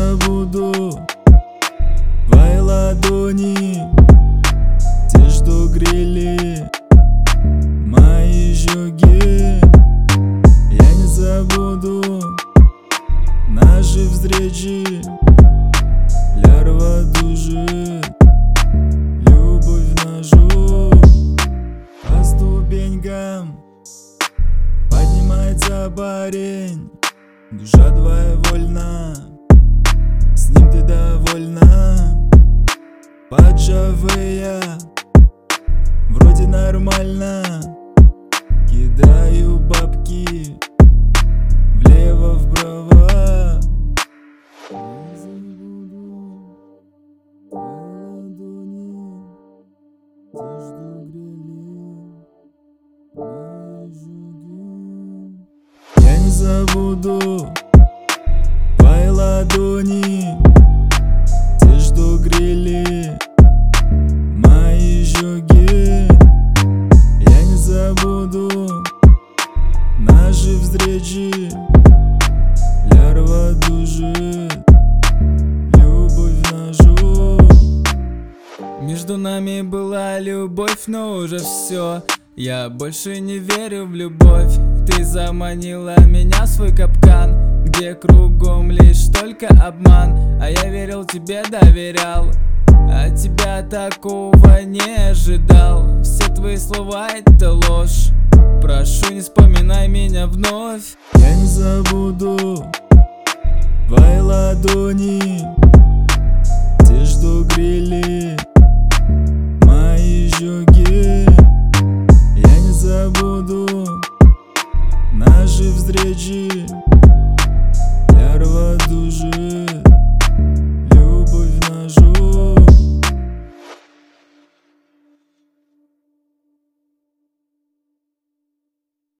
забуду твои ладони, те, что грели мои щеки. Я не забуду наши встречи. Лярва душит, любовь нашу. По ступенькам поднимается парень, душа твоя вольна, с ним ты довольна. Поджавая, вроде нормально, кидаю бабки влево-вправо. Я забуду ладони, те, что грели мои щеки. Я не забуду твои ладони, те, что грели мои щеки. Я не забуду наши встречи. Лярва душит, любовь нашу. Между нами была любовь, но уже все. Я больше не верю в любовь. Ты заманила меня в свой капкан, где кругом лишь только обман. А я верил тебе, доверял, от тебя такого не ожидал. Все твои слова — это ложь. Прошу, не вспоминай меня вновь. Я не забуду твои ладони, те, что грели мои щеки. Я не забуду